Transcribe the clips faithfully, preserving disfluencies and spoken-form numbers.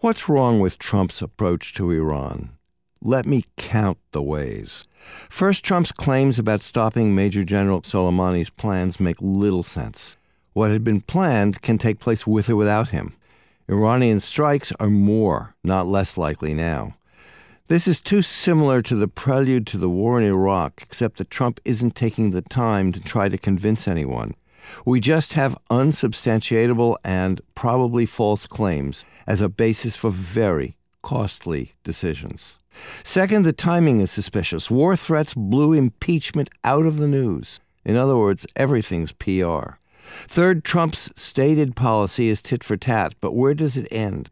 What's wrong with Trump's approach to Iran? Let me count the ways. First, Trump's claims about stopping Major General Soleimani's plans make little sense. What had been planned can take place with or without him. Iranian strikes are more, not less likely now. This is too similar to the prelude to the war in Iraq, except that Trump isn't taking the time to try to convince anyone. We just have unsubstantiatable and probably false claims as a basis for very costly decisions. Second, the timing is suspicious. War threats blew impeachment out of the news. In other words, everything's P R. Third, Trump's stated policy is tit for tat, but where does it end?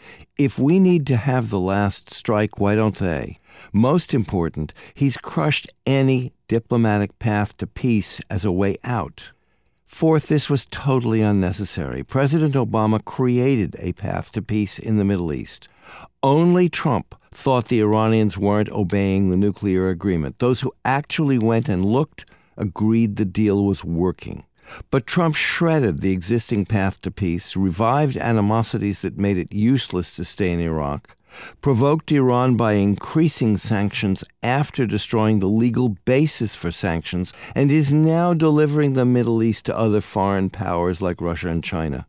If we need to have the last strike, why don't they? Most important, he's crushed any diplomatic path to peace as a way out. Fourth, this was totally unnecessary. President Obama created a path to peace in the Middle East. Only Trump thought the Iranians weren't obeying the nuclear agreement. Those who actually went and looked agreed the deal was working. But Trump shredded the existing path to peace, revived animosities that made it useless to stay in Iraq, provoked Iran by increasing sanctions after destroying the legal basis for sanctions, and is now delivering the Middle East to other foreign powers like Russia and China.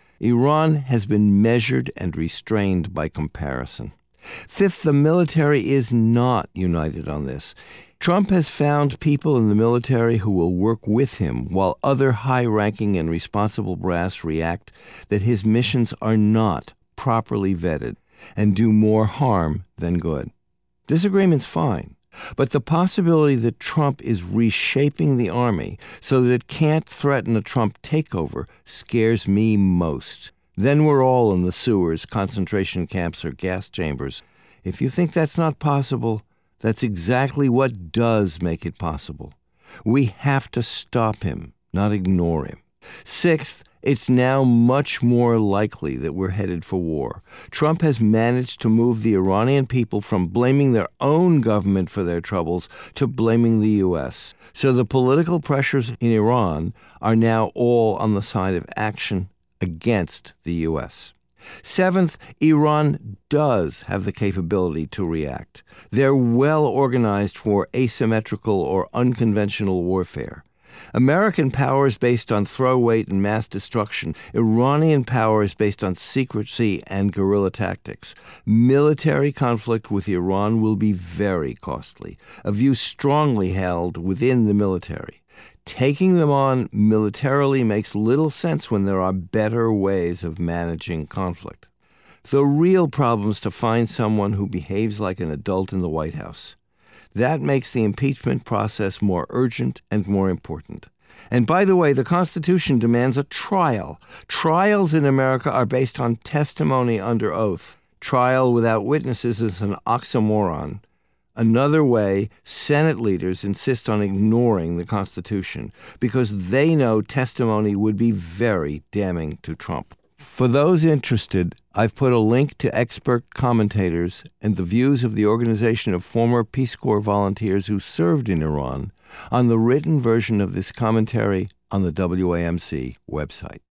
Iran has been measured and restrained by comparison. Fifth, the military is not united on this. Trump has found people in the military who will work with him, while other high-ranking and responsible brass react that his missions are not properly vetted and do more harm than good. Disagreement's fine, but the possibility that Trump is reshaping the army so that it can't threaten a Trump takeover scares me most. Then we're all in the sewers, concentration camps, or gas chambers. If you think that's not possible, that's exactly what does make it possible. We have to stop him, not ignore him. Sixth, it's now much more likely that we're headed for war. Trump has managed to move the Iranian people from blaming their own government for their troubles to blaming the U S. So the political pressures in Iran are now all on the side of action against the U S. Seventh, Iran does have the capability to react. They're well organized for asymmetrical or unconventional warfare. American power is based on throw weight and mass destruction. Iranian power is based on secrecy and guerrilla tactics. Military conflict with Iran will be very costly, a view strongly held within the military. Taking them on militarily makes little sense when there are better ways of managing conflict. The real problem is to find someone who behaves like an adult in the White House. That makes the impeachment process more urgent and more important. And by the way, the Constitution demands a trial. Trials in America are based on testimony under oath. Trial without witnesses is an oxymoron. Another way, Senate leaders insist on ignoring the Constitution because they know testimony would be very damning to Trump. For those interested, I've put a link to expert commentators and the views of the Organization of Former Peace Corps volunteers who served in Iran on the written version of this commentary on the W A M C website.